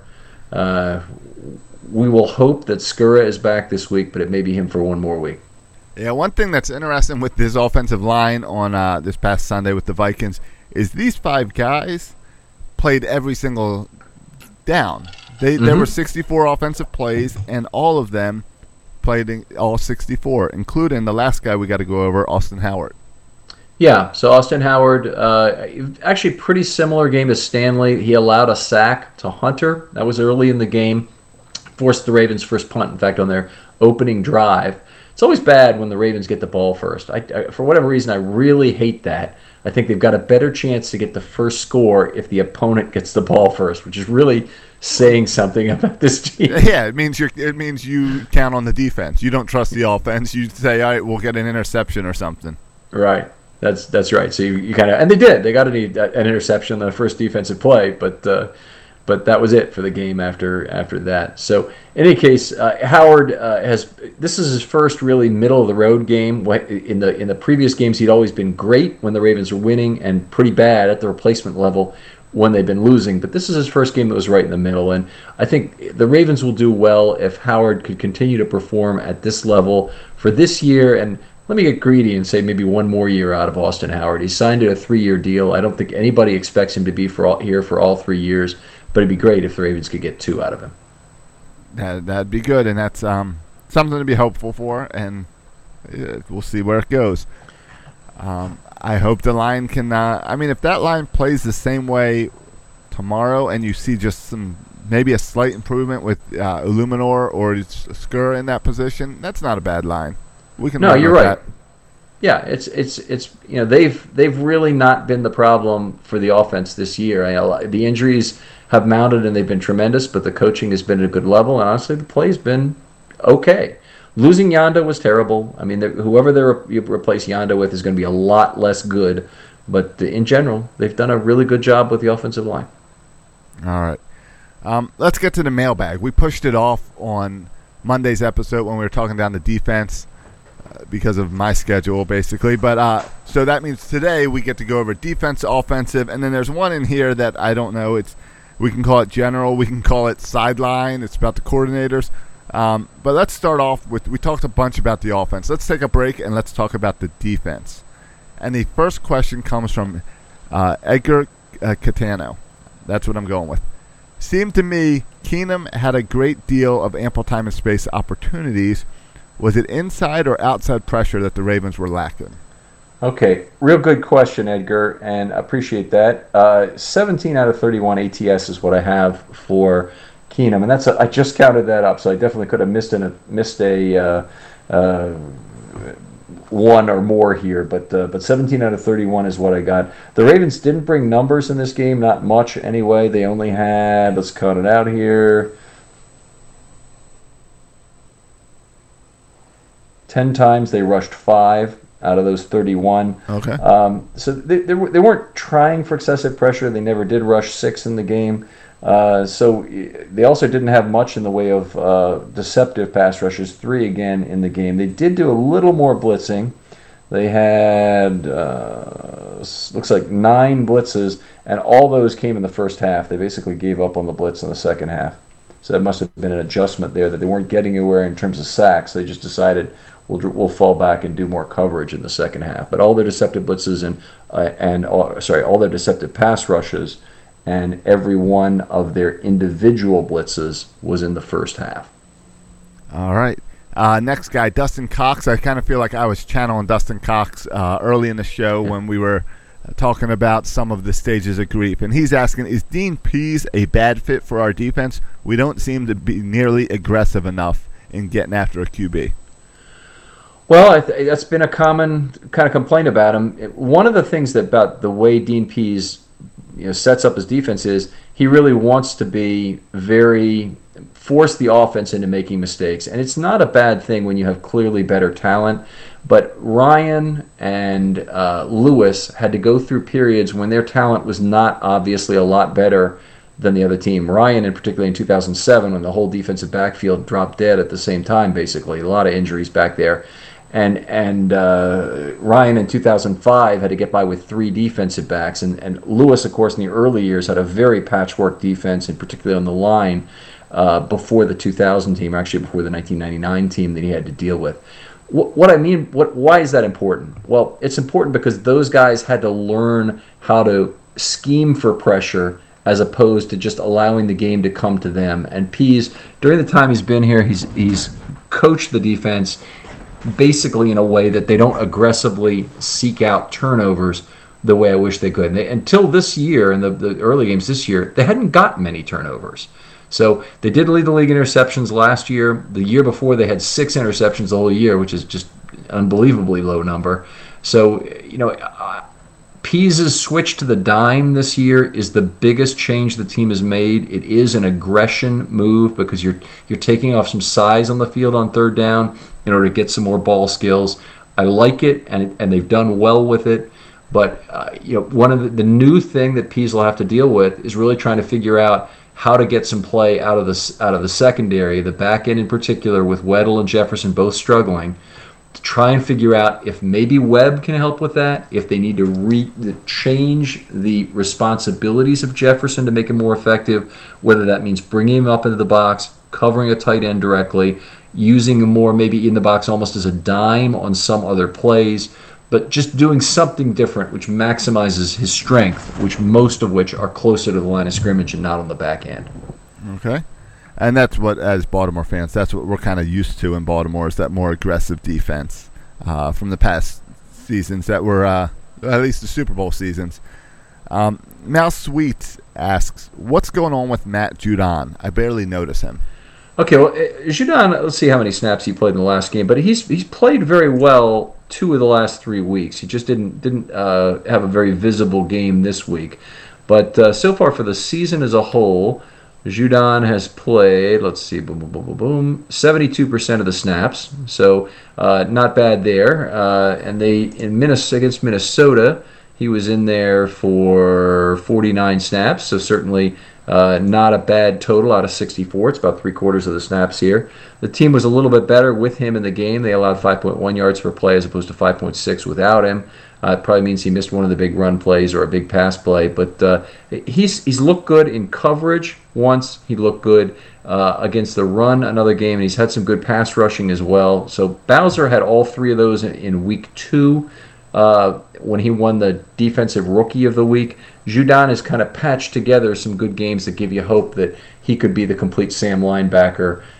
We will hope that Skura is back this week, but it may be him for one more week. Yeah, one thing that's interesting with this offensive line on this past Sunday with the Vikings is these 5 guys played every single down. There were 64 offensive plays, and all of them played in all 64, including the last guy we got to go over, Austin Howard. Yeah, so Austin Howard, actually pretty similar game as Stanley. He allowed a sack to Hunter. That was early in the game. Forced the Ravens' first punt, in fact, on their opening drive. It's always bad when the Ravens get the ball first. For whatever reason, I really hate that. I think they've got a better chance to get the first score if the opponent gets the ball first, which is really saying something about this team. Yeah, it means you count on the defense. You don't trust the offense. You say, all right, we'll get an interception or something. Right. That's right. So you kind of, and they did. They got an interception on the first defensive play, but that was it for the game after that. So in any case, Howard this is his first really middle of the road game. In the previous games, he'd always been great when the Ravens were winning and pretty bad at the replacement level when they've been losing. But this is his first game that was right in the middle, and I think the Ravens will do well if Howard could continue to perform at this level for this year. And let me get greedy and say maybe one more year out of Austin Howard. He signed a 3-year deal. I don't think anybody expects him to be here for all 3 years. But it'd be great if the Ravens could get 2 out of him. That'd be good, and that's something to be hopeful for, and we'll see where it goes. I hope the line can if that line plays the same way tomorrow and you see just maybe a slight improvement with Illuminor or Skura in that position, that's not a bad line. We can. No, you're right. That. Yeah, it's they've really not been the problem for the offense this year. The injuries have mounted and they've been tremendous, but the coaching has been at a good level, and honestly, the play's been okay. Losing Yanda was terrible. I mean, whoever you replace Yanda with is going to be a lot less good, but in general, they've done a really good job with the offensive line. All right. Let's get to the mailbag. We pushed it off on Monday's episode when we were talking down the defense because of my schedule, basically. But so that means today we get to go over defense, offensive, and then there's one in here that I don't know. We can call it general. We can call it sideline. It's about the coordinators. But let's start off with, we talked a bunch about the offense. Let's take a break and let's talk about the defense. And the first question comes from Edgar Catano. That's what I'm going with. Seemed to me Keenum had a great deal of ample time and space opportunities. Was it inside or outside pressure that the Ravens were lacking? Okay, real good question, Edgar, and appreciate that. 17 out of 31 ATS is what I have for Keenum, and I just counted that up, so I definitely could have missed a uh, one or more here, but 17 out of 31 is what I got. The Ravens didn't bring numbers in this game, not much anyway. They only had, let's count it out here, 10 times. They rushed 5 out of those 31. Okay. So they weren't trying for excessive pressure. They never did rush 6 in the game. So they also didn't have much in the way of deceptive pass rushes, 3 again in the game. They did do a little more blitzing. They had, looks like 9 blitzes, and all those came in the first half. They basically gave up on the blitz in the second half. So that must have been an adjustment there that they weren't getting anywhere in terms of sacks. They just decided we'll fall back and do more coverage in the second half. But all their deceptive blitzes all their deceptive pass rushes and every one of their individual blitzes was in the first half. All right. Next guy, Dustin Cox. I kind of feel like I was channeling Dustin Cox early in the show when we were talking about some of the stages of grief. And he's asking, is Dean Pease a bad fit for our defense? We don't seem to be nearly aggressive enough in getting after a QB. Well, that's been a common kind of complaint about him. One of the things about the way Dean Pease sets up his defense is he really wants to force the offense into making mistakes. And it's not a bad thing when you have clearly better talent. But Ryan and Lewis had to go through periods when their talent was not obviously a lot better than the other team. Ryan, in particular in 2007, when the whole defensive backfield dropped dead at the same time, basically. A lot of injuries back there. And Ryan in 2005 had to get by with 3 defensive backs. And Lewis, of course, in the early years had a very patchwork defense, and particularly on the line before the 2000 team, or actually before the 1999 team that he had to deal with. Why is that important? Well, it's important because those guys had to learn how to scheme for pressure as opposed to just allowing the game to come to them. And Pease, during the time he's been here, he's coached the defense basically in a way that they don't aggressively seek out turnovers the way I wish they could. Until this year, in the early games this year, they hadn't got many turnovers. So they did lead the league in interceptions last year. The year before, they had 6 interceptions the whole year, which is just an unbelievably low number. So, Pease's switch to the dime this year is the biggest change the team has made. It is an aggression move because you're taking off some size on the field on third down in order to get some more ball skills. I like it, and they've done well with it. But one of the new thing that Pease will have to deal with is really trying to figure out how to get some play out of the secondary, the back end in particular, with Weddle and Jefferson both struggling, to try and figure out if maybe Webb can help with that, if they need to change the responsibilities of Jefferson to make him more effective, whether that means bringing him up into the box, covering a tight end directly, using him more maybe in the box almost as a dime on some other plays, but just doing something different which maximizes his strength, most of which are closer to the line of scrimmage and not on the back end. Okay. And that's what, as Baltimore fans, that's what we're kind of used to in Baltimore, is that more aggressive defense from the past seasons that were, at least the Super Bowl seasons. Mal Sweet asks, what's going on with Matt Judon? I barely notice him. Okay, well, Judon, let's see how many snaps he played in the last game, but he's played very well 2 of the last 3 weeks. He just didn't have a very visible game this week. But so far for the season as a whole, Judon has played, let's see, 72% of the snaps, so not bad there. And against Minnesota, he was in there for 49 snaps, so certainly not a bad total out of 64. It's about 3/4 of the snaps here. The team was a little bit better with him in the game. They allowed 5.1 yards per play as opposed to 5.6 without him. It probably means he missed one of the big run plays or a big pass play. But he's looked good in coverage once. He looked good against the run another game, and he's had some good pass rushing as well. So Bowser had all 3 of those in week 2 when he won the Defensive Rookie of the Week. Judon has kind of patched together some good games that give you hope that he could be the complete Sam linebacker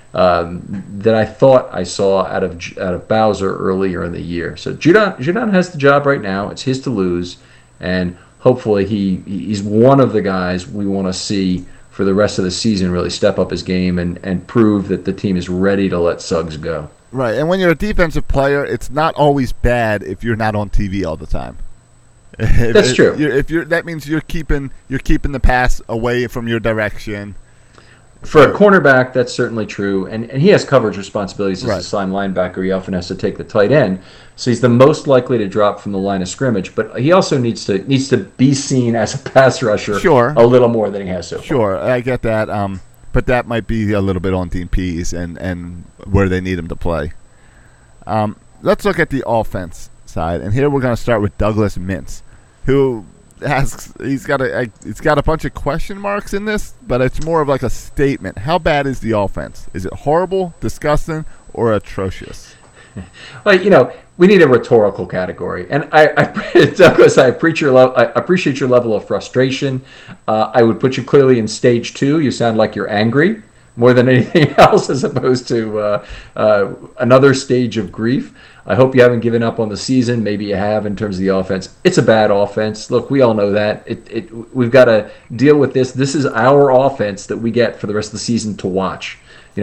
that I thought I saw out of Bowser earlier in the year. So Judon has the job right now. It's his to lose, and hopefully he's one of the guys we want to see for the rest of the season really step up his game and prove that the team is ready to let Suggs go. Right, and when you're a defensive player, it's not always bad if you're not on TV all the time. That's true. That means you're keeping the pass away from your direction. For a cornerback, that's certainly true, and he has coverage responsibilities as right. a slime linebacker. He often has to take the tight end, so he's the most likely to drop from the line of scrimmage. But he also needs to be seen as a pass rusher, sure. a little more than he has so far. Sure, I get that, but that might be a little bit on DPs and where they need him to play. Let's look at the offense side, and here we're going to start with Douglas Mintz, who he's got a bunch of question marks in this, but it's more of like a statement. How bad is the offense? Is it horrible, disgusting, or atrocious? Well, we need a rhetorical category, and Douglas, I appreciate your level of frustration. I would put you clearly in stage 2. You sound like you're angry more than anything else, as opposed to another stage of grief. I hope you haven't given up on the season. Maybe you have in terms of the offense. It's a bad offense. Look, we all know that. We've got to deal with this. This is our offense that we get for the rest of the season to watch.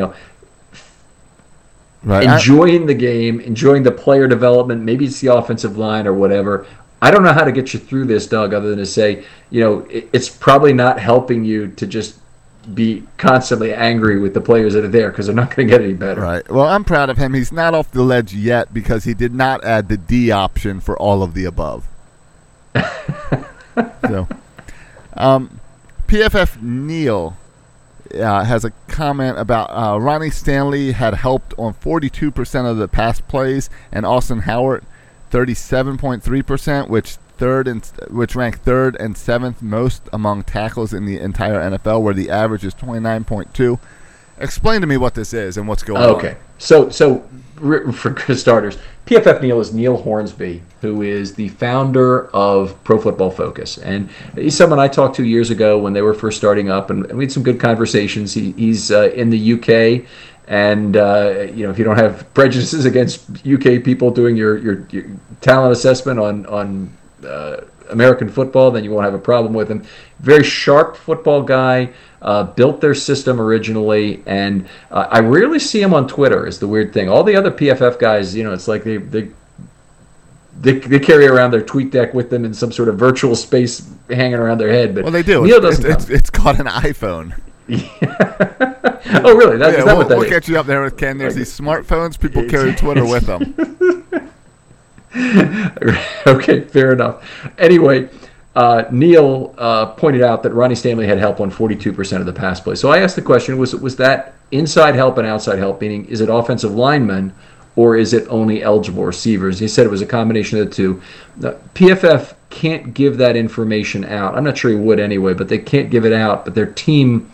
Right. Enjoying the game, enjoying the player development. Maybe it's the offensive line or whatever. I don't know how to get you through this, Doug, other than to say, it's probably not helping you to just be constantly angry with the players that are there because they're not going to get any better. Right. Well, I'm proud of him. He's not off the ledge yet because he did not add the D option for all of the above. So, PFF Neil has a comment about Ronnie Stanley had helped on 42% of the pass plays, and Austin Howard 37.3%, which ranked third and seventh most among tackles in the entire NFL, where the average is 29.2. Explain to me what this is and what's going on. Okay, so for starters, PFF Neil is Neil Hornsby, who is the founder of Pro Football Focus, and he's someone I talked to years ago when they were first starting up, and we had some good conversations. He's in the UK. And if you don't have prejudices against UK people doing your talent assessment on American football, then you won't have a problem with him. Very sharp football guy, built their system originally, and I rarely see him on Twitter, is the weird thing. All the other PFF guys, it's like they carry around their tweet deck with them in some sort of virtual space hanging around their head. But well, they do. Neil doesn't. It's called an iPhone. Oh, really? Is that what that we'll is? get you up there with Ken. There's these smartphones. People carry Twitter with them. Okay, fair enough. Anyway, Neil pointed out that Ronnie Stanley had help on 42% of the pass play. So I asked the question, was that inside help and outside help, meaning is it offensive linemen or is it only eligible receivers? He said it was a combination of the two. PFF can't give that information out. I'm not sure he would anyway, but they can't give it out. But their team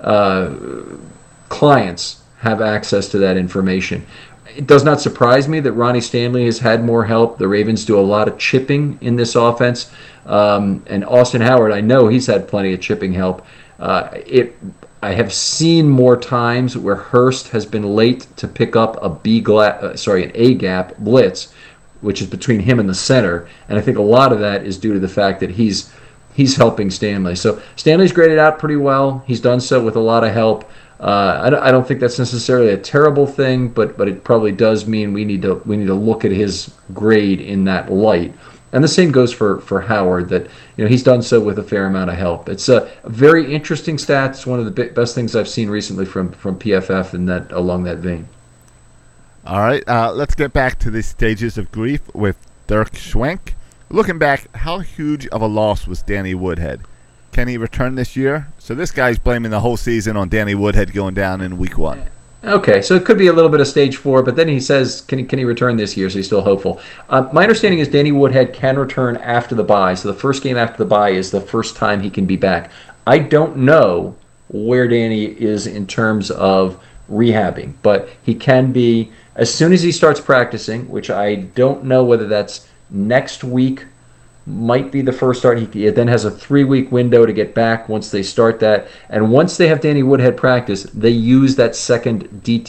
clients have access to that information. It does not surprise me that Ronnie Stanley has had more help. The Ravens do a lot of chipping in this offense. And Austin Howard, I know he's had plenty of chipping help. I have seen more times where Hurst has been late to pick up an A-gap blitz, which is between him and the center. And I think a lot of that is due to the fact that he's helping Stanley. So Stanley's graded out pretty well. He's done so with a lot of help. I don't think that's necessarily a terrible thing, but it probably does mean we need to look at his grade in that light. And the same goes for Howard, that he's done so with a fair amount of help. It's a very interesting stat. It's one of the best things I've seen recently from PFF in that along that vein. All right, let's get back to the stages of grief with Dirk Schwenk. Looking back, how huge of a loss was Danny Woodhead? Can he return this year? So this guy's blaming the whole season on Danny Woodhead going down in week 1. Okay, so it could be a little bit of stage 4, but then he says, can he return this year? So he's still hopeful. My understanding is Danny Woodhead can return after the bye. So the first game after the bye is the first time he can be back. I don't know where Danny is in terms of rehabbing, but he can be as soon as he starts practicing, which I don't know whether that's next week, might be the first start. He then has a 3-week window to get back once they start that. And once they have Danny Woodhead practice, they use that second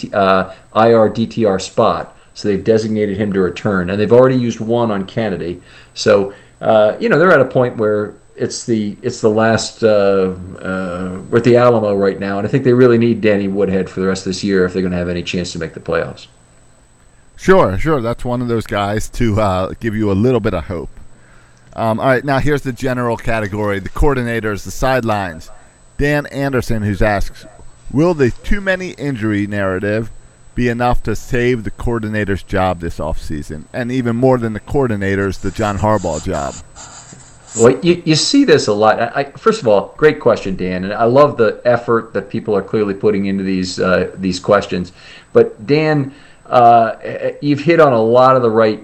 IR DTR spot. So they've designated him to return. And they've already used one on Kennedy. So, they're at a point where it's the last we're at the Alamo right now, and I think they really need Danny Woodhead for the rest of this year if they're going to have any chance to make the playoffs. Sure. That's one of those guys to give you a little bit of hope. All right, now here's the general category: the coordinators, the sidelines. Dan Anderson, who's asked, will the too many injury narrative be enough to save the coordinator's job this offseason? And even more than the coordinators, the John Harbaugh job. Well, you see this a lot. First of all, great question, Dan, and I love the effort that people are clearly putting into these questions. But Dan, you've hit on a lot of the right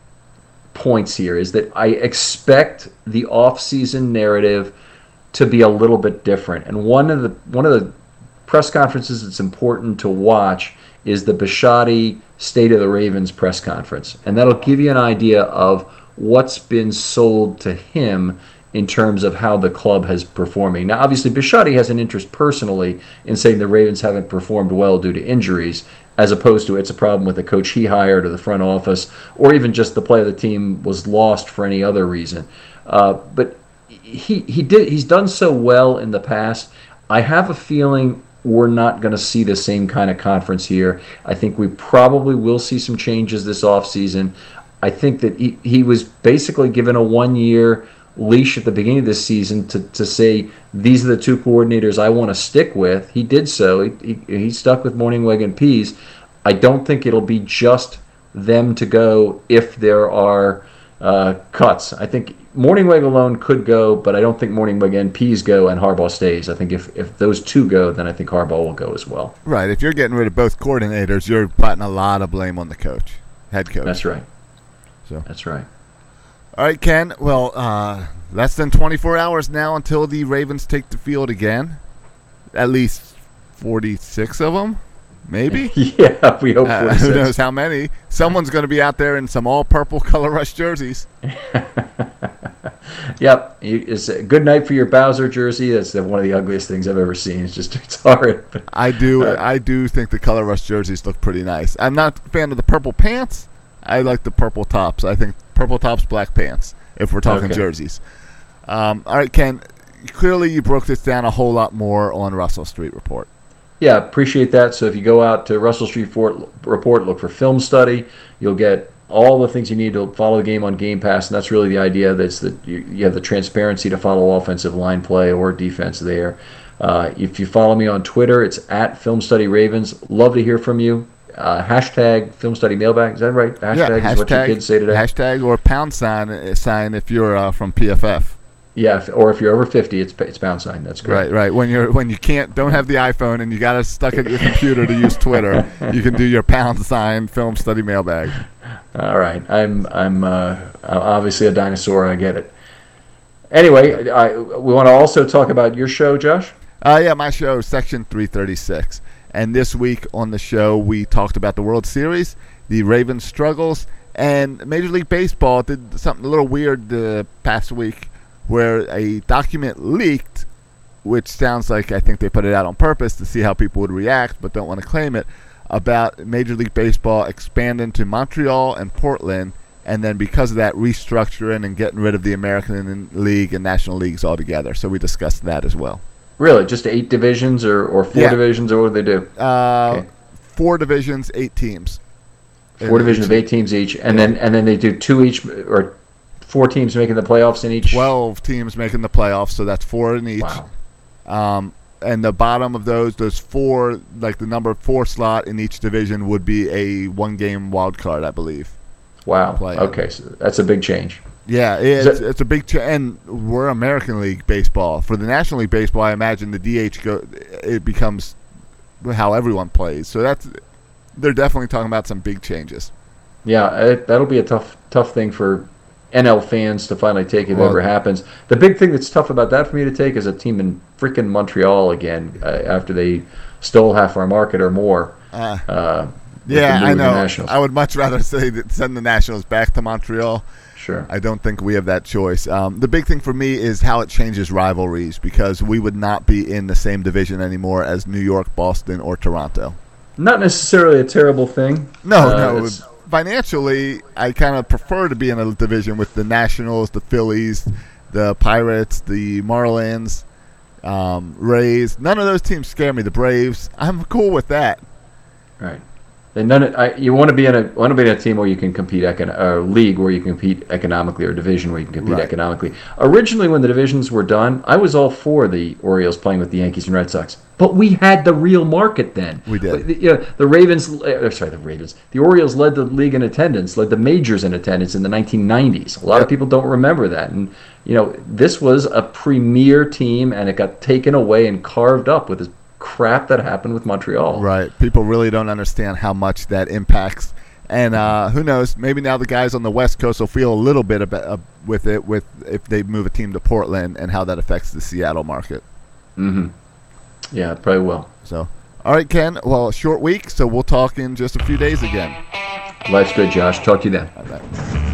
points here. Is that I expect the off-season narrative to be a little bit different, and one of the press conferences that's important to watch is the Bisciotti State of the Ravens press conference, and that'll give you an idea of what's been sold to him in terms of how the club has performing. Now, obviously, Bisciotti has an interest personally in saying the Ravens haven't performed well due to injuries, as opposed to it's a problem with the coach he hired or the front office, or even just the play of the team was lost for any other reason. But he's done so well in the past. I have a feeling we're not going to see the same kind of conference here. I think we probably will see some changes this offseason. I think that he was basically given a 1-year leash at the beginning of this season to say, these are the two coordinators I want to stick with. He did so. He stuck with Mornhinweg and Pease. I don't think it'll be just them to go if there are cuts. I think Mornhinweg alone could go, but I don't think Mornhinweg and Pease go and Harbaugh stays. I think if those two go, then I think Harbaugh will go as well. Right. If you're getting rid of both coordinators, you're putting a lot of blame on the head coach. That's right. So. That's right. All right, Ken. Well, less than 24 hours now until the Ravens take the field again. At least 46 of them, maybe? Yeah, we hope 46. Who knows how many. Someone's going to be out there in some all-purple Color Rush jerseys. Yep. It's a good night for your Bowser jersey. That's one of the ugliest things I've ever seen. It's horrid. I do think the Color Rush jerseys look pretty nice. I'm not a fan of the purple pants. I like the purple tops. I think purple tops, black pants, if we're talking jerseys. All right, Ken, clearly you broke this down a whole lot more on Russell Street Report. Yeah, appreciate that. So if you go out to Russell Street Report, look for Film Study. You'll get all the things you need to follow the game on Game Pass, and that's really the idea. That's that you have the transparency to follow offensive line play or defense there. If you follow me on Twitter, it's @FilmStudyRavens. Love to hear from you. Hashtag Film Study Mailbag. Is that right? Hashtag is what your kids say today. Hashtag or pound sign if you're from PFF. Yeah, or if you're over 50, it's pound sign. That's great. Right. When you don't have the iPhone and you got to stuck at your computer to use Twitter, you can do your pound sign Film Study Mailbag. All right. I'm obviously a dinosaur. I get it. Anyway, we want to also talk about your show, Josh. Yeah, my show, Section 336. And this week on the show, we talked about the World Series, the Ravens' struggles, and Major League Baseball did something a little weird the past week where a document leaked, which sounds like I think they put it out on purpose to see how people would react but don't want to claim it, about Major League Baseball expanding to Montreal and Portland, and then because of that, restructuring and getting rid of the American League and National Leagues altogether. So we discussed that as well. Really? Just 8 divisions or 4 divisions, or what do they do? Okay. 4 divisions, 8 teams. 4 divisions of 8 teams each, and then they do 2 each, or 4 teams making the playoffs in each? 12 teams making the playoffs, so that's 4 in each. Wow. And the bottom of those 4, like the number 4 slot in each division would be a 1-game wild card, I believe. Wow. Okay, so that's a big change. Yeah, it's a big change, and we're American League Baseball. For the National League Baseball, I imagine the DH it becomes how everyone plays. So they're definitely talking about some big changes. Yeah, that'll be a tough thing for NL fans to finally take if it ever happens. The big thing that's tough about that for me to take is a team in freaking Montreal again after they stole half our market or more. Yeah, I know. I would much rather send the Nationals back to Montreal. Sure. I don't think we have that choice. The big thing for me is how it changes rivalries, because we would not be in the same division anymore as New York, Boston, or Toronto. Not necessarily a terrible thing. No. Financially, I kind of prefer to be in a division with the Nationals, the Phillies, the Pirates, the Marlins, Rays. None of those teams scare me. The Braves, I'm cool with that. Right. And you want to be in a team where you can compete, or league where you can compete economically, or division where you can compete economically. Originally, when the divisions were done, I was all for the Orioles playing with the Yankees and Red Sox. But we had the real market then. We did. The Orioles led the league in attendance, led the majors in attendance in the 1990s. A lot of people don't remember that. And, this was a premier team, and it got taken away and carved up with this crap that happened with Montreal. Right. People really don't understand how much that impacts. And who knows, maybe now the guys on the West Coast will feel a little bit with if they move a team to Portland, and how that affects the Seattle market. Mm-hmm. Yeah, it probably will. So, all right, Ken. Well, short week, so we'll talk in just a few days again. Life's good, Josh. Talk to you then. All right.